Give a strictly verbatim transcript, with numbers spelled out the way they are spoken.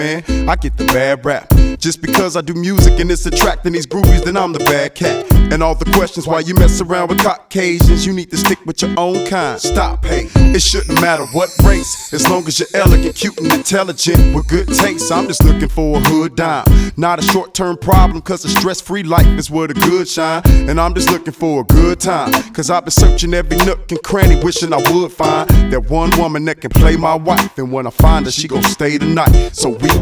man, I get the bad rap. Just because I do music and it's attracting these groupies, then I'm the bad cat. And all the questions why you mess around with Caucasians, you need to stick with your own kind. Stop hating. It shouldn't matter what race, as long as you're elegant, cute, and intelligent with good taste. I'm just looking for a hood dime, not a short-term problem, cause a stress-free life is where the good shine. And I'm just looking for a good time, cause I've been searching every nook and cranny, wishing I would find that one woman that can play my wife. And when I find her, she gon' stay the night. So we